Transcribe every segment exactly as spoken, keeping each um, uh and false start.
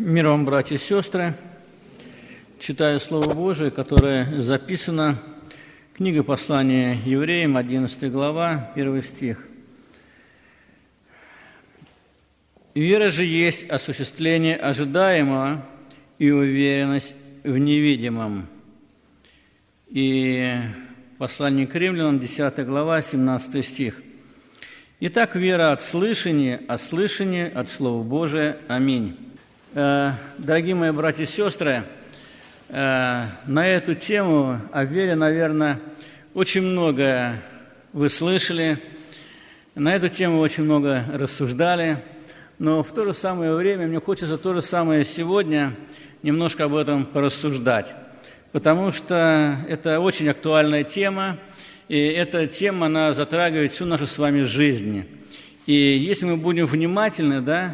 Мир вам, братья и сестры. Читаю Слово Божие, которое записано в книге послания евреям, одиннадцатая глава, первый стих. «Вера же есть осуществление ожидаемого и уверенность в невидимом». И послание к римлянам, десятая глава, семнадцатый стих. «Итак, вера от слышания, а слышание от Слова Божия. Аминь». Дорогие мои братья и сестры, на эту тему о вере, наверное, очень многое вы слышали, на эту тему очень много рассуждали, но в то же самое время мне хочется то же самое сегодня немножко об этом порассуждать, потому что это очень актуальная тема, и эта тема, она затрагивает всю нашу с вами жизнь. И если мы будем внимательны, да,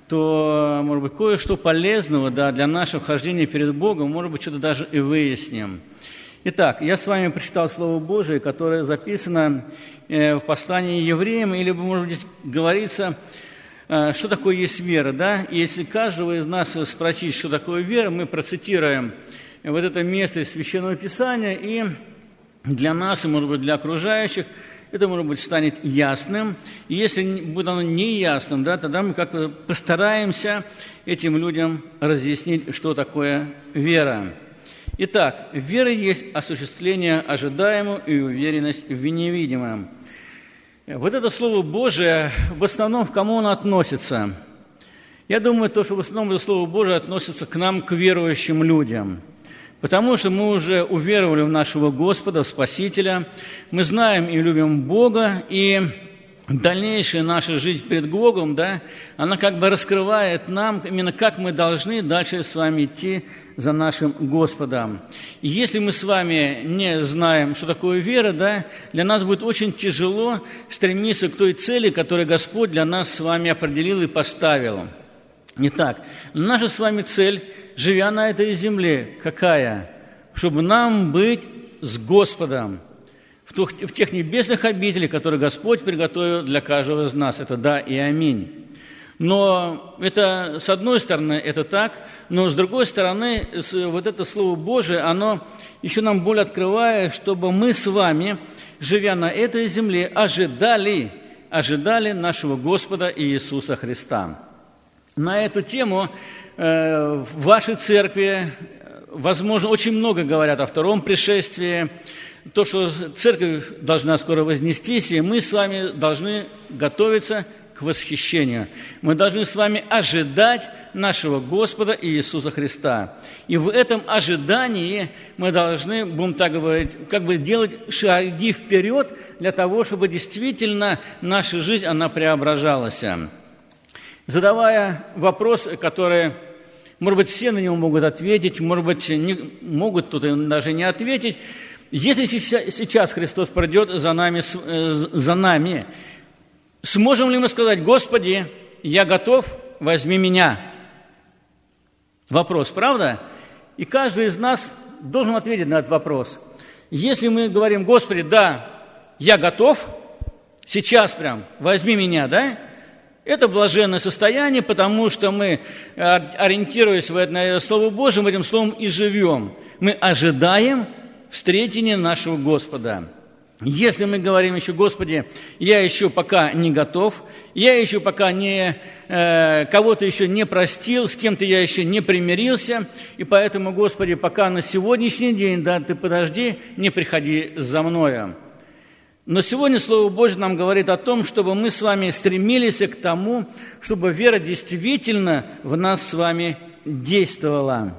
то, может быть, кое-что полезного, да, для нашего хождения перед Богом, может быть, что-то даже и выясним. Итак, я с вами прочитал Слово Божие, которое записано в послании евреям, или, может быть, говорится, что такое есть вера, да? И если каждого из нас спросить, что такое вера, мы процитируем вот это место из Священного Писания, и для нас, и, может быть, для окружающих, это, может быть, станет ясным. И если будет оно неясным, да, тогда мы как-то постараемся этим людям разъяснить, что такое вера. Итак, вера есть осуществление ожидаемого и уверенность в невидимом. Вот это Слово Божие, в основном, к кому оно относится? Я думаю, то, что в основном это Слово Божие относится к нам, к верующим людям. Потому что мы уже уверовали в нашего Господа, в Спасителя, мы знаем и любим Бога, и дальнейшая наша жизнь перед Богом, да, она как бы раскрывает нам именно, как мы должны дальше с вами идти за нашим Господом. И если мы с вами не знаем, что такое вера, да, для нас будет очень тяжело стремиться к той цели, которую Господь для нас с вами определил и поставил. Итак, наша с вами цель, живя на этой земле, какая? Чтобы нам быть с Господом в тех небесных обителях, которые Господь приготовил для каждого из нас. Это да и аминь. Но это, с одной стороны, это так, но с другой стороны, вот это Слово Божие, оно еще нам более открывает, чтобы мы с вами, живя на этой земле, ожидали, ожидали нашего Господа Иисуса Христа. На эту тему э, в вашей церкви, возможно, очень много говорят о втором пришествии, то, что церковь должна скоро вознестись, и мы с вами должны готовиться к восхищению. Мы должны с вами ожидать нашего Господа Иисуса Христа. И в этом ожидании мы должны, будем так говорить, как бы делать шаги вперед для того, чтобы действительно наша жизнь, она преображалась. Задавая вопрос, который, может быть, все на него могут ответить, может быть, не, могут кто-то даже не ответить. Если сейчас Христос придет за нами, за нами, сможем ли мы сказать: «Господи, я готов, возьми меня»? Вопрос, правда? И каждый из нас должен ответить на этот вопрос. Если мы говорим: «Господи, да, я готов, сейчас прям, возьми меня», да? Это блаженное состояние, потому что мы, ориентируясь на Слово Божие, мы этим Словом и живем. Мы ожидаем встретения нашего Господа. Если мы говорим еще: «Господи, я еще пока не готов, я еще пока не, э, кого-то еще не простил, с кем-то я еще не примирился, и поэтому, Господи, пока на сегодняшний день, да, Ты подожди, не приходи за мною». Но сегодня Слово Божье нам говорит о том, чтобы мы с вами стремились к тому, чтобы вера действительно в нас с вами действовала.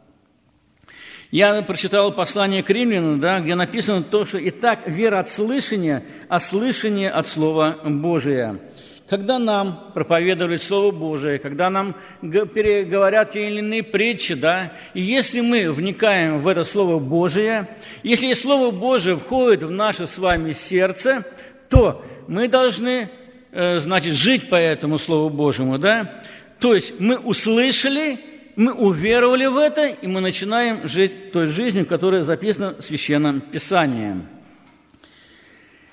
Я прочитал послание к римлянам, да, где написано то, что «Итак, вера от слышания, а слышание от Слова Божия». Когда нам проповедуют Слово Божие, когда нам говорят те или иные притчи, да, и если мы вникаем в это Слово Божие, если Слово Божие входит в наше с вами сердце, то мы должны, значит, жить по этому Слову Божьему, да. То есть мы услышали, мы уверовали в это, и мы начинаем жить той жизнью, которая записана в Священном Писании.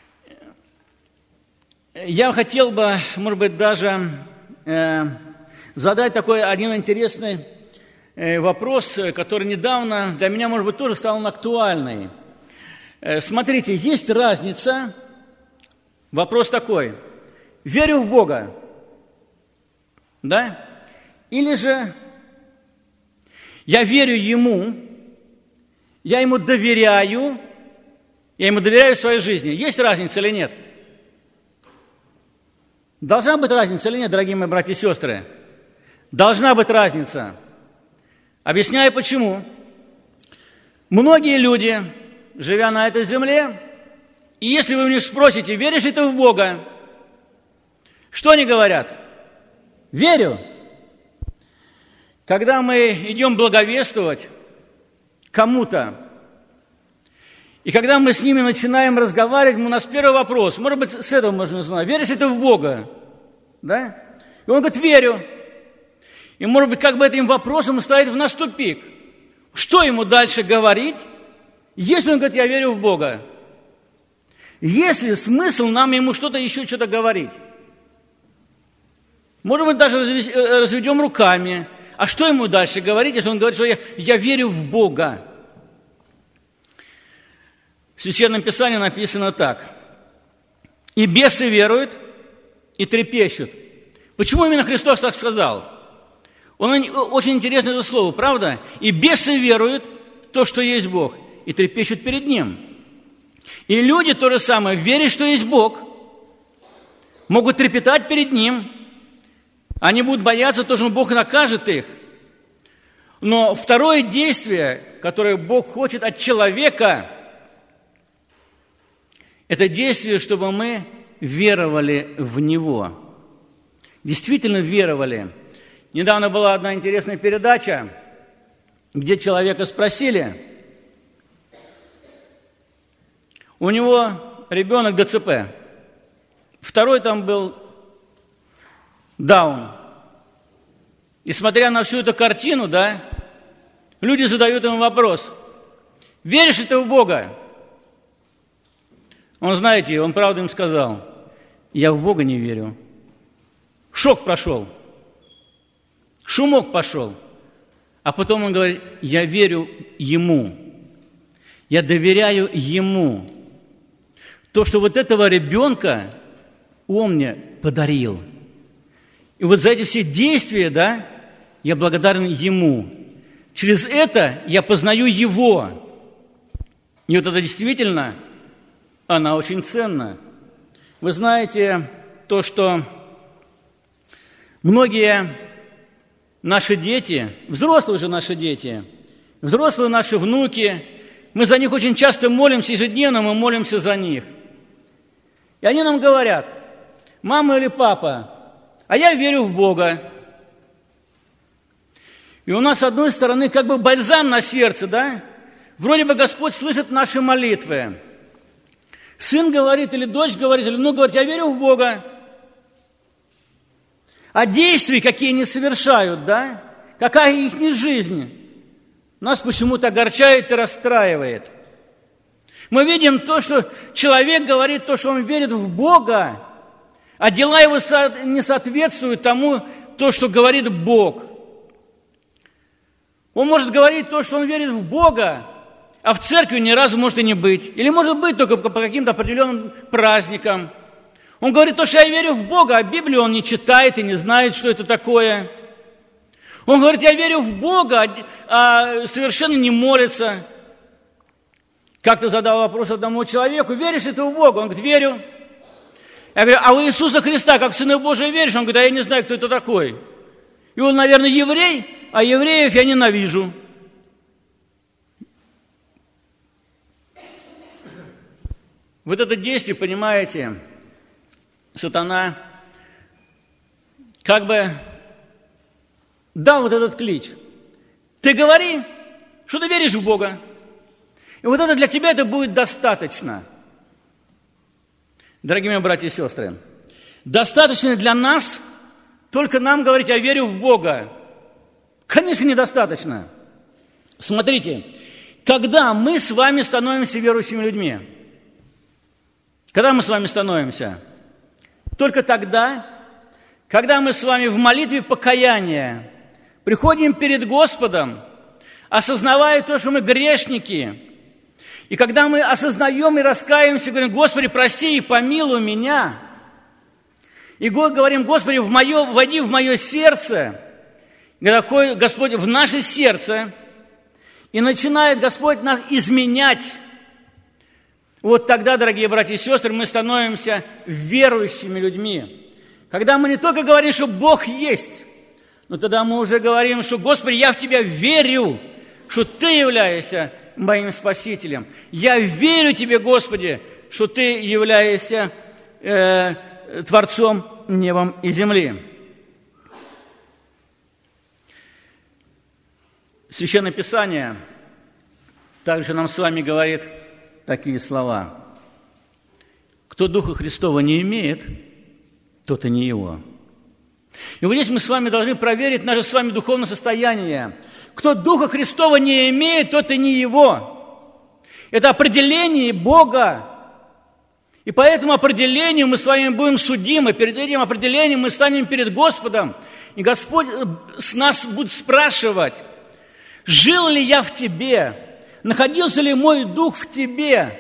Я хотел бы, может быть, даже э, задать такой один интересный вопрос, который недавно для меня, может быть, тоже стал актуальный. Смотрите, есть разница, вопрос такой, верю в Бога, да? Или же я верю Ему, я Ему доверяю, я Ему доверяю в своей жизни. Есть разница или нет? Должна быть разница или нет, дорогие мои братья и сестры? Должна быть разница. Объясняю почему. Многие люди, живя на этой земле, и если вы у них спросите, веришь ли ты в Бога, что они говорят? Верю. Когда мы идем благовествовать кому-то, и когда мы с ними начинаем разговаривать, у нас первый вопрос, может быть, с этого можно знать, веришь ли ты в Бога? Да? И он говорит, верю. И, может быть, как бы этим вопросом ставит в нас тупик. Что ему дальше говорить, если он говорит, я верю в Бога? Есть ли смысл нам ему что-то еще, что-то говорить? Может быть, даже разведем руками. А что ему дальше говорить, если он говорит, что я, я верю в Бога? В Священном Писании написано так. И бесы веруют, и трепещут. Почему именно Христос так сказал? Он, очень интересно это слово, правда? И бесы веруют в то, что есть Бог, и трепещут перед Ним. И люди то же самое, верят, что есть Бог, могут трепетать перед Ним. Они будут бояться того, что Бог накажет их. Но второе действие, которое Бог хочет от человека, это действие, чтобы мы веровали в Него. Действительно веровали. Недавно была одна интересная передача, где человека спросили, у него ребенок ДЦП, второй там был Даун. И смотря на всю эту картину, да, люди задают ему вопрос, веришь ли ты в Бога? Он, знаете, он правду им сказал, я в Бога не верю. Шок прошел, шумок пошел. А потом он говорит, я верю Ему, я доверяю Ему. То, что вот этого ребенка Он мне подарил. И вот за эти все действия, да, я благодарен Ему. Через это я познаю Его. И вот это действительно, она очень ценна. Вы знаете то, что многие наши дети, взрослые же наши дети, взрослые наши внуки, мы за них очень часто молимся, ежедневно мы молимся за них. И они нам говорят, мама или папа, а я верю в Бога. И у нас, с одной стороны, как бы бальзам на сердце, да? Вроде бы Господь слышит наши молитвы. Сын говорит, или дочь говорит, или внук говорит, я верю в Бога. А действия, какие они совершают, да? Какая их не жизнь, нас почему-то огорчает и расстраивает. Мы видим то, что человек говорит то, что он верит в Бога, а дела его не соответствуют тому, то, что говорит Бог. Он может говорить то, что он верит в Бога, а в церкви ни разу может и не быть. Или может быть только по каким-то определенным праздникам. Он говорит то, что я верю в Бога, а Библию он не читает и не знает, что это такое. Он говорит, я верю в Бога, а совершенно не молится. Как-то задал вопрос одному человеку, веришь ли ты в Бога? Он говорит, верю. Я говорю, а в Иисуса Христа, как в Сына Божия, веришь? Он говорит, а я не знаю, кто это такой. И он, наверное, еврей, а евреев я ненавижу. Вот это действие, понимаете, сатана как бы дал вот этот клич. Ты говори, что ты веришь в Бога. И вот это для тебя это будет достаточно. Дорогие мои братья и сестры, достаточно для нас только нам говорить, я верю в Бога. Конечно, недостаточно. Смотрите, когда мы с вами становимся верующими людьми, когда мы с вами становимся? Только тогда, когда мы с вами в молитве покаяния приходим перед Господом, осознавая то, что мы грешники, и когда мы осознаем и раскаиваемся, говорим: Господи, прости и помилуй меня, и говорим: Господи, в мое, войди в мое сердце, когда Господь в наше сердце, и начинает Господь нас изменять, вот тогда, дорогие братья и сестры, мы становимся верующими людьми. Когда мы не только говорим, что Бог есть, но тогда мы уже говорим, что: Господи, я в Тебя верю, что Ты являешься моим Спасителем. Я верю Тебе, Господи, что Ты являешься э, Творцом небом и земли. Священное Писание также нам с вами говорит такие слова: кто Духа Христова не имеет, тот и не его. И вот здесь мы с вами должны проверить наше с вами духовное состояние. Кто Духа Христова не имеет, тот и не его. Это определение Бога. И по этому определению мы с вами будем судимы. Перед этим определением мы станем перед Господом. И Господь с нас будет спрашивать: жил ли я в тебе? Находился ли мой Дух в тебе?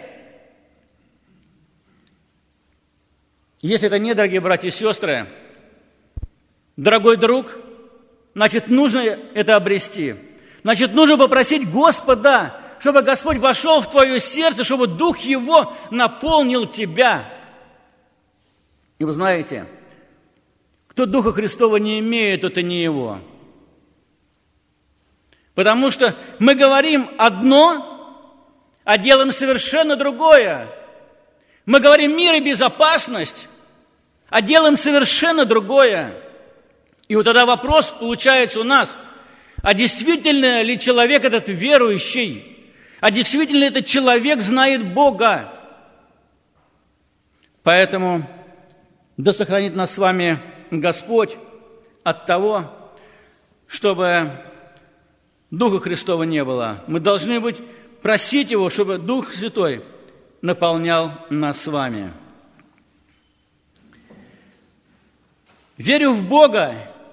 Если это не, дорогие братья и сестры, дорогой друг, значит, нужно это обрести. Значит, нужно попросить Господа, чтобы Господь вошел в твое сердце, чтобы Дух Его наполнил тебя. И вы знаете, кто Духа Христова не имеет, тот и не Его. Потому что мы говорим одно, а делаем совершенно другое. Мы говорим мир и безопасность, а делаем совершенно другое. И вот тогда вопрос получается у нас: а действительно ли человек этот верующий? А действительно этот человек знает Бога? Поэтому да сохранит нас с вами Господь от того, чтобы Духа Христова не было. Мы должны быть, просить Его, чтобы Дух Святой наполнял нас с вами. Верю в Бога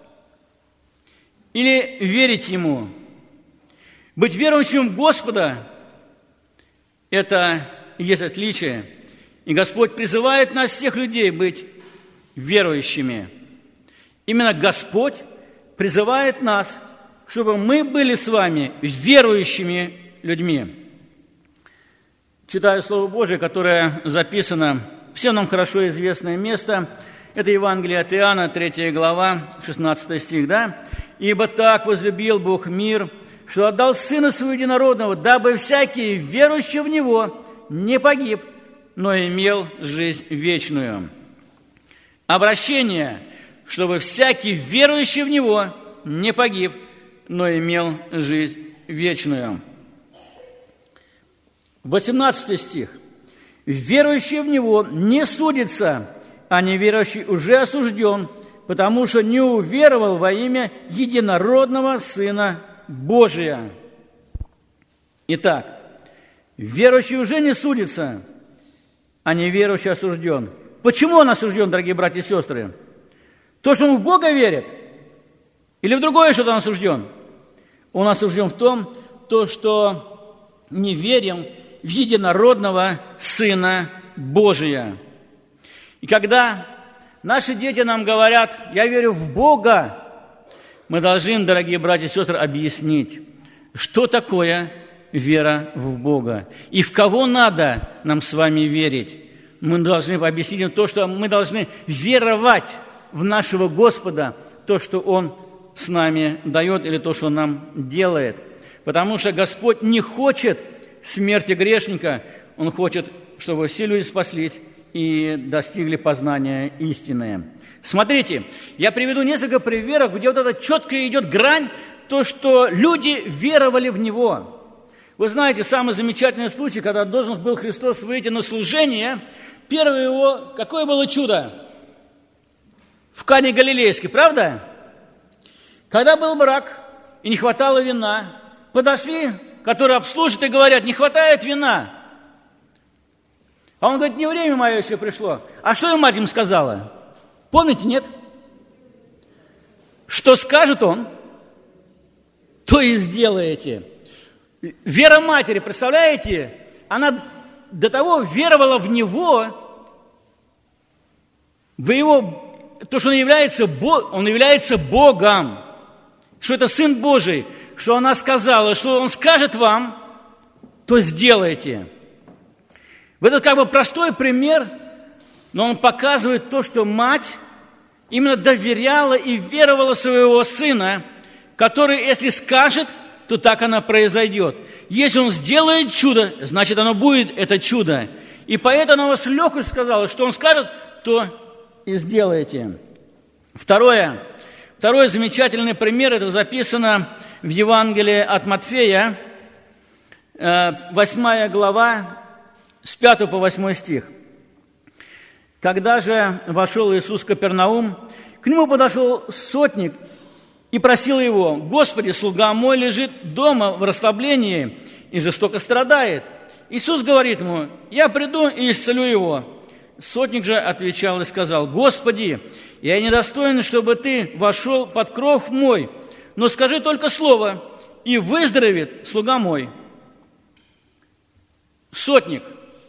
или верить Ему? Быть верующим в Господа – это и есть отличие. И Господь призывает нас, всех людей, быть верующими. Именно Господь призывает нас, чтобы мы были с вами верующими людьми. Читаю Слово Божие, которое записано, всем нам хорошо известное место. Это Евангелие от Иоанна, третья глава, шестнадцатый стих, да? «Ибо так возлюбил Бог мир, что отдал Сына Своего Единородного, дабы всякий, верующий в Него, не погиб, но имел жизнь вечную». Обращение, чтобы всякий, верующий в Него, не погиб, но имел жизнь вечную. восемнадцатый стих. «Верующий в Него не судится, а неверующий уже осужден, потому что не уверовал во имя единородного Сына Божия». Итак, верующий уже не судится, а неверующий осужден. Почему он осужден, дорогие братья и сестры? То, что он в Бога верит? Или в другое что-то он осужден? Он осужден в том, то, что не верим в единородного Сына Божия. И когда наши дети нам говорят: «Я верю в Бога», мы должны, дорогие братья и сестры, объяснить, что такое вера в Бога и в кого надо нам с вами верить. Мы должны объяснить им то, что мы должны веровать в нашего Господа, то, что Он с нами дает, или то, что Он нам делает. Потому что Господь не хочет смерти грешника, Он хочет, чтобы все люди спаслись и достигли познания истины. Смотрите, я приведу несколько примеров, где вот эта четко идет грань, то, что люди веровали в Него. Вы знаете, самый замечательный случай, когда должен был Христос выйти на служение, первое его, какое было чудо? В Кане Галилейской, правда? Когда был брак и не хватало вина, подошли, которые обслуживают, и говорят: не хватает вина. А он говорит: не время мое еще пришло. А что им мать им сказала? Помните, нет? что скажет он, то и сделаете. Вера матери, представляете, она до того веровала в Него, в Его, то, что Он является, он является Богом, что это Сын Божий, что она сказала, что Он скажет вам, то сделайте. В этот как бы простой пример, но он показывает то, что мать именно доверяла и веровала в своего сына, который, если скажет, то так оно произойдет. Если он сделает чудо, значит, оно будет, это чудо. И поэтому она с легкостью сказала, что он скажет, то и сделайте. Второе. Второй замечательный пример, это записано в Евангелии от Матфея, восьмая глава, с пятого по восьмой стих. Когда же вошел Иисус в Капернаум, к нему подошел сотник и просил его: «Господи, слуга мой лежит дома в расслаблении и жестоко страдает». Иисус говорит ему: «Я приду и исцелю его». Сотник же отвечал и сказал: «Господи, я недостоин, чтобы ты вошел под кров мой, но скажи только слово, и выздоровеет слуга мой». Сотник.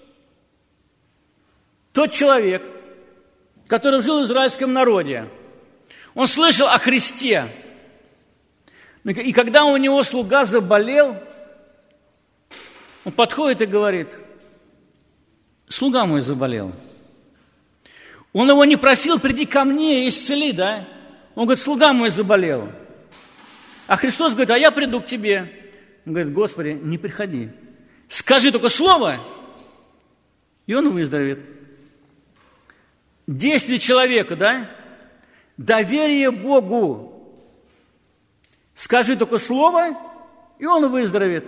Тот человек, который жил в израильском народе, он слышал о Христе. И когда у него слуга заболел, он подходит и говорит: «Слуга мой заболел». Он его не просил: «Приди ко мне и исцели», да? Он говорит: «Слуга мой заболел». А Христос говорит: «А я приду к тебе». Он говорит: «Господи, не приходи. Скажи только слово, и он выздоровеет». Действие человека, да? Доверие Богу. Скажи только слово, и он выздоровеет.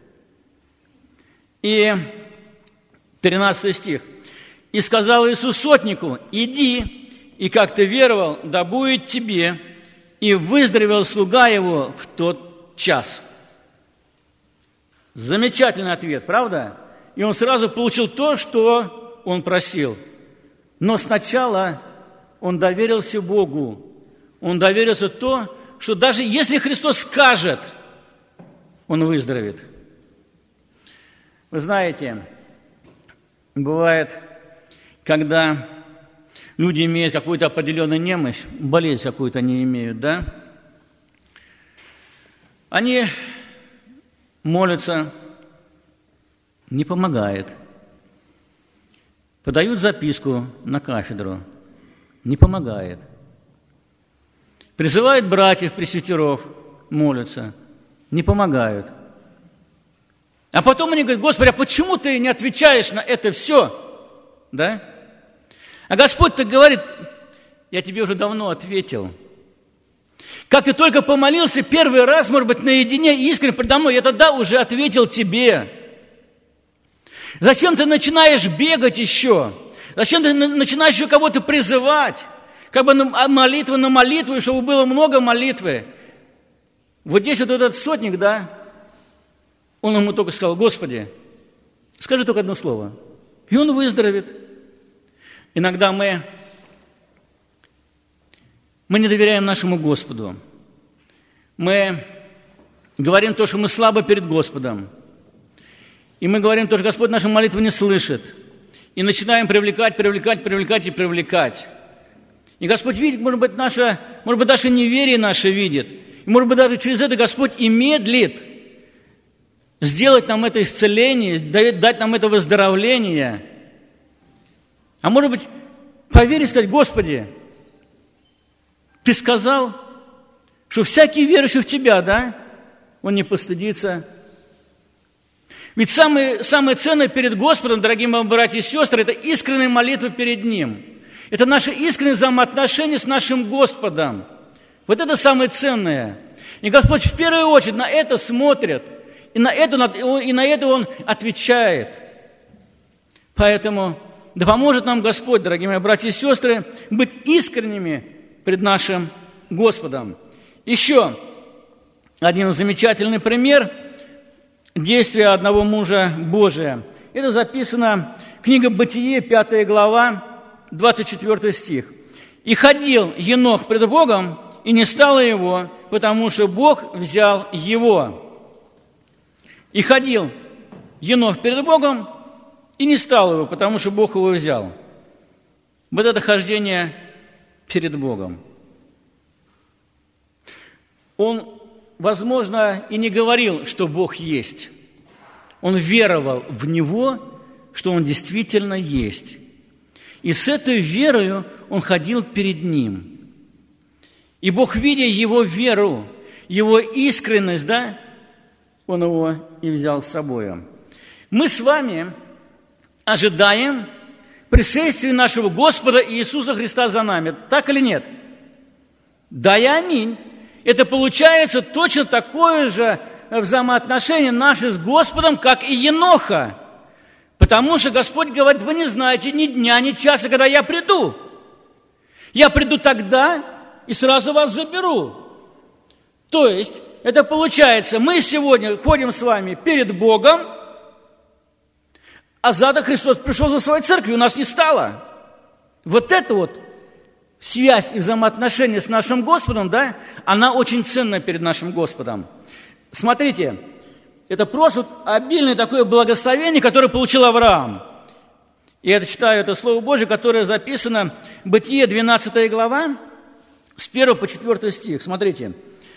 И тринадцатый стих. «И сказал Иисус сотнику: иди, и как ты веровал, да будет тебе. И выздоровел слуга его в тот час». Замечательный ответ, правда? И он сразу получил то, что он просил. Но сначала он доверился Богу. Он доверился то, что даже если Христос скажет, он выздоровеет. Вы знаете, бывает, когда люди имеют какую-то определенную немощь, болезнь какую-то они имеют, да? Они молятся, не помогает. Подают записку на кафедру, не помогает. Призывают братьев, пресвитеров, молятся, не помогают. А потом они говорят: «Господи, а почему ты не отвечаешь на это все?» Да? А Господь-то говорит: «Я тебе уже давно ответил. Как ты только помолился первый раз, может быть, наедине и искренне предо мной, я тогда уже ответил тебе. Зачем ты начинаешь бегать еще? Зачем ты начинаешь еще кого-то призывать? Как бы молитва на молитву, чтобы было много молитвы». Вот здесь вот этот сотник, да, он ему только сказал: «Господи, скажи только одно слово, и он выздоровеет». Иногда мы, мы не доверяем нашему Господу. Мы говорим то, что мы слабы перед Господом. И мы говорим то, что Господь нашу молитву не слышит. И начинаем привлекать, привлекать, привлекать и привлекать. И Господь видит, может быть, наше, может быть, даже неверие наше видит. И, может быть, даже через это Господь и медлит сделать нам это исцеление, дать нам это выздоровление. А может быть, поверить, сказать: «Господи, Ты сказал, что всякий верующий в Тебя, да, он не постыдится». Ведь самое, самое ценное перед Господом, дорогие мои братья и сестры, это искренняя молитва перед Ним. Это наше искреннее взаимоотношение с нашим Господом. Вот это самое ценное. И Господь в первую очередь на это смотрит, и на это, и на это Он отвечает. Поэтому да поможет нам Господь, дорогие мои братья и сестры, быть искренними пред нашим Господом. Еще один замечательный пример действия одного мужа Божия. Это записано в книге Бытие, пятая глава, двадцать четвёртый стих. «И ходил Енох пред Богом, и не стало его, потому что Бог взял его. И ходил Енох перед Богом, и не стало его, потому что Бог его взял. Вот это хождение перед Богом. Он, возможно, и не говорил, что Бог есть. Он веровал в Него, что Он действительно есть. И с этой верою он ходил перед Ним. И Бог, видя его веру, его искренность, да, Он его и взял с собой. Мы с вами ожидаем пришествия нашего Господа Иисуса Христа за нами. Так или нет? Да и аминь. Это получается точно такое же взаимоотношение наше с Господом, как и Еноха. Потому что Господь говорит: вы не знаете ни дня, ни часа, когда я приду. Я приду тогда и сразу вас заберу. То есть, это получается, мы сегодня ходим с вами перед Богом, а завтра Христос пришел за своей церковью, у нас не стало. Вот эта вот связь и взаимоотношения с нашим Господом, да, она очень ценна перед нашим Господом. Смотрите, это просто вот обильное такое благословение, которое получил Авраам. И я читаю это Слово Божие, которое записано в Бытие, двенадцатая глава, с первого по четвёртый стих. Смотрите.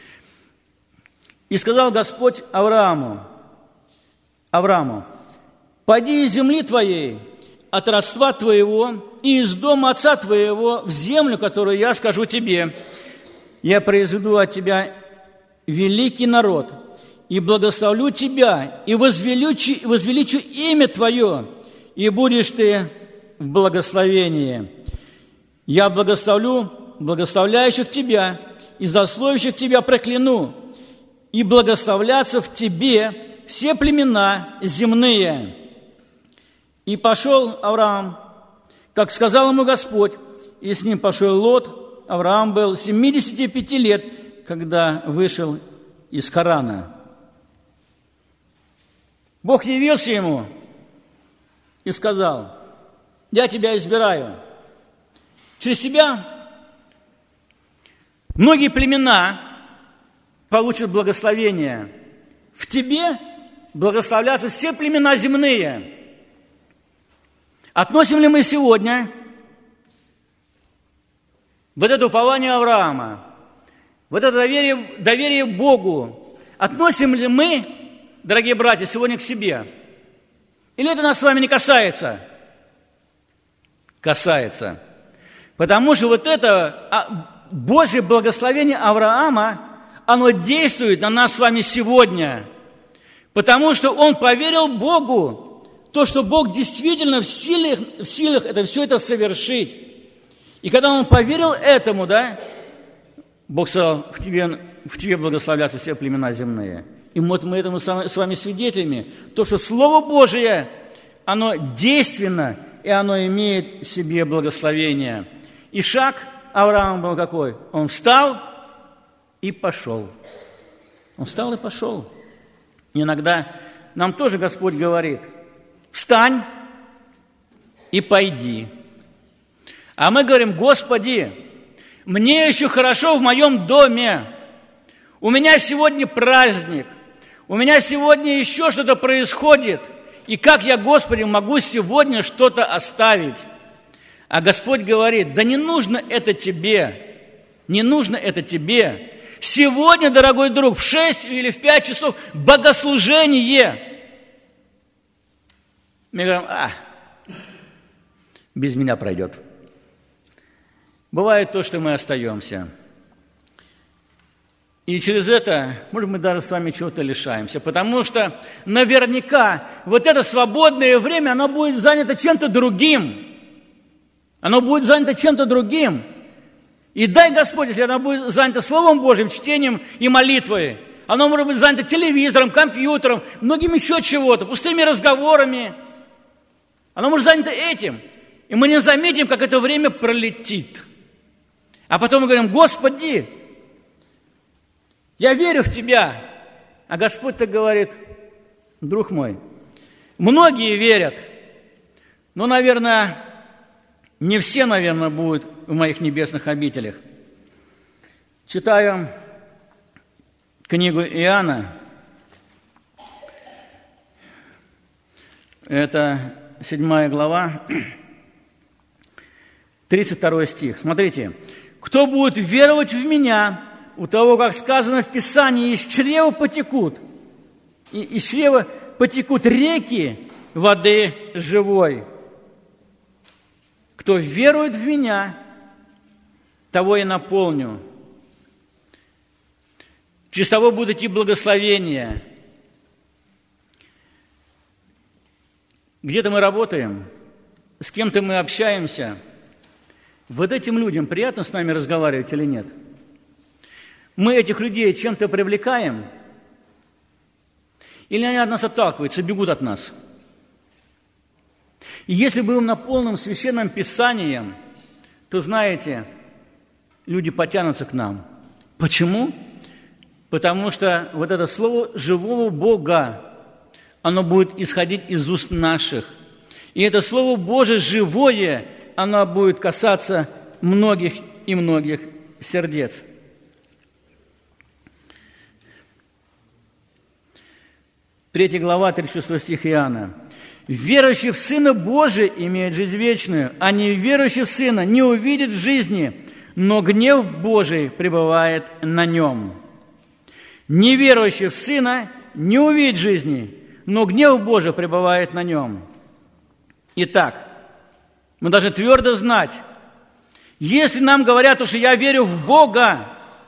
«И сказал Господь Аврааму, Аврааму, пойди из земли твоей, от родства твоего и из дома отца твоего в землю, которую я скажу тебе. Я произведу от тебя великий народ, и благословлю тебя, и возвеличу, возвеличу имя твое, и будешь ты в благословении. Я благословлю благословляющих тебя, и злословящих тебя прокляну, и благословлятся в тебе все племена земные». И пошел Авраам, как сказал ему Господь, и с ним пошел Лот. Авраам был семидесяти пяти лет, когда вышел из Харана. Бог явился ему и сказал: я тебя избираю. Через тебя многие племена получат благословение. В тебе благословлятся все племена земные. Относим ли мы сегодня вот это упование Авраама, вот это доверие, доверие Богу, относим ли мы, дорогие братья, сегодня к себе? Или это нас с вами не касается? Касается. Потому что вот это Божье благословение Авраама, оно действует на нас с вами сегодня. Потому что он поверил Богу, то, что Бог действительно в силах, в силах это все это совершить. И когда он поверил этому, да, Бог сказал: в тебе, в тебе благословлятся все племена земные. И вот мы этому с вами свидетелями, то, что Слово Божие, оно действенно, и оно имеет в себе благословение. И шаг Авраама был какой? Он встал и пошел. Он встал и пошел. И иногда нам тоже Господь говорит: встань и пойди. А мы говорим: Господи, мне еще хорошо в моем доме. У меня сегодня праздник. У меня сегодня еще что-то происходит. И как я, Господи, могу сегодня что-то оставить? А Господь говорит: да не нужно это тебе. Не нужно это тебе. Сегодня, дорогой друг, в шесть или в пять часов богослужение. Мы говорим: а, без меня пройдет. Бывает то, что мы остаемся. И через это, может, мы даже с вами чего-то лишаемся. Потому что наверняка вот это свободное время, оно будет занято чем-то другим. Оно будет занято чем-то другим. И дай Господь, если оно будет занято Словом Божьим, чтением и молитвой, оно может быть занято телевизором, компьютером, многим еще чего-то, пустыми разговорами. Оно может занято этим. И мы не заметим, как это время пролетит. А потом мы говорим: Господи, я верю в Тебя. А Господь-то говорит: друг мой, многие верят, но, наверное, не все, наверное, будут в моих небесных обителях. Читаю книгу Иоанна, это седьмая глава, тридцать второй стих. Смотрите. «Кто будет веровать в Меня, у того, как сказано в Писании, из чрева потекут, и из чрева потекут реки воды живой. Кто верует в Меня, того и наполню. Через того будут идти благословения». Где-то мы работаем, с кем-то мы общаемся. Вот этим людям приятно с нами разговаривать или нет? Мы этих людей чем-то привлекаем? Или они от нас отталкиваются, бегут от нас? И если будем на полном священном Писании, то, знаете, люди потянутся к нам. Почему? Потому что вот это слово живого Бога, оно будет исходить из уст наших. И это Слово Божие живое, оно будет касаться многих и многих сердец. Третья глава, тридцать шестой стих Иоанна. «Верующий в Сына Божия имеет жизнь вечную, а не верующий в Сына не увидит жизни, но гнев Божий пребывает на нем. Неверующий в Сына не увидит жизни, но гнев Божий пребывает на нем». Итак, мы должны твердо знать, если нам говорят, что я верю в Бога,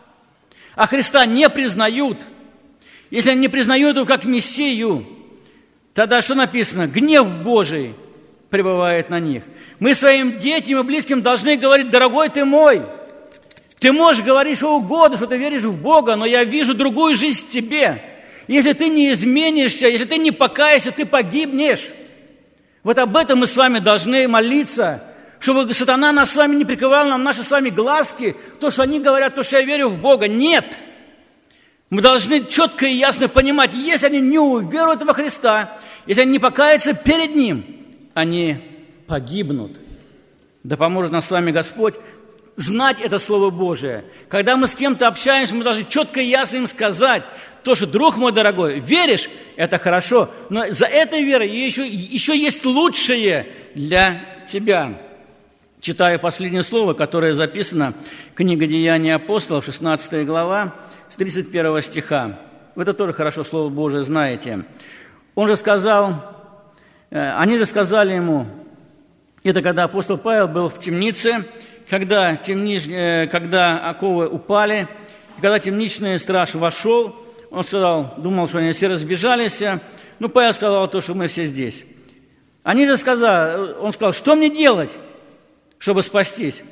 а Христа не признают, если они не признают Его как Мессию, тогда что написано? Гнев Божий пребывает на них. Мы своим детям и близким должны говорить: дорогой ты мой, ты можешь говорить что угодно, что ты веришь в Бога, но я вижу другую жизнь в тебе. Если ты не изменишься, если ты не покаешься, ты погибнешь. Вот об этом мы с вами должны молиться, чтобы сатана нас с вами не прикрывал нам наши с вами глазки, то, что они говорят, то, что я верю в Бога. Нет! Мы должны четко и ясно понимать, если они не уверуют во Христа, если они не покаятся перед Ним, они погибнут. Да поможет нам с вами Господь знать это Слово Божие. Когда мы с кем-то общаемся, мы должны четко и ясно им сказать, то, что, друг мой дорогой, веришь, это хорошо, но за этой верой еще, еще есть лучшее для тебя. Читаю последнее слово, которое записано в книге «Деяния апостолов», шестнадцатая глава, с тридцать первого стиха. Вы это тоже хорошо Слово Божие знаете. Он же сказал, они же сказали ему, это когда апостол Павел был в темнице, когда, темнич, когда оковы упали, когда темничный страж вошел, он сказал, думал, что они все разбежались. Ну, Павел сказал то, что мы все здесь. Они же сказали, он сказал, что мне делать, чтобы спастись?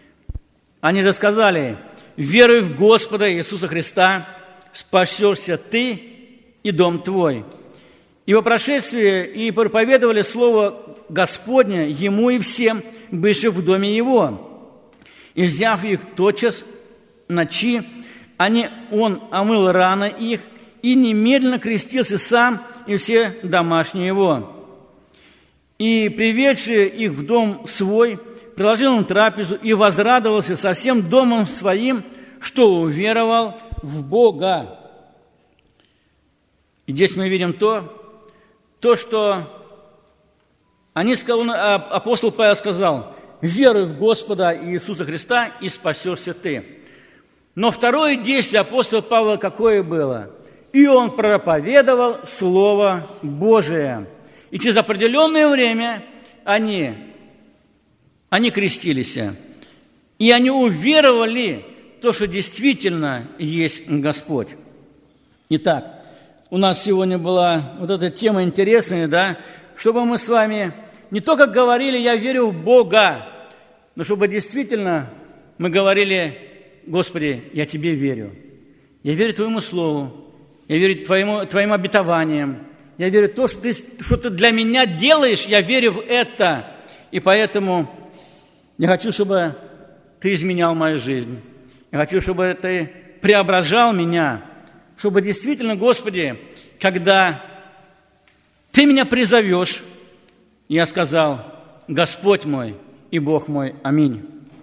Они же сказали, веруй в Господа Иисуса Христа, спасешься ты и дом твой. И по прошествии и проповедовали слово Господне ему и всем, бывшим в доме его. И взяв их тотчас ночи, они, он омыл раны их и немедленно крестился сам и все домашние его. И, приведший их в дом свой, приложил им трапезу и возрадовался со всем домом своим, что уверовал в Бога. И здесь мы видим то, то что они, апостол Павел сказал, веруй в Господа Иисуса Христа, и спасешься ты. Но второе действие апостола Павла какое было? И он проповедовал Слово Божие. И через определенное время они, они крестились. И они уверовали в то, что действительно есть Господь. Итак, у нас сегодня была вот эта тема интересная, да, чтобы мы с вами не только говорили «я верю в Бога», но чтобы действительно мы говорили: Господи, я Тебе верю. Я верю Твоему Слову. Я верю Твоему, Твоим обетованиям. Я верю в то, что ты, что ты для меня делаешь. Я верю в это. И поэтому я хочу, чтобы Ты изменял мою жизнь. Я хочу, чтобы Ты преображал меня. Чтобы действительно, Господи, когда Ты меня призовешь, я сказал: Господь мой и Бог мой. Аминь.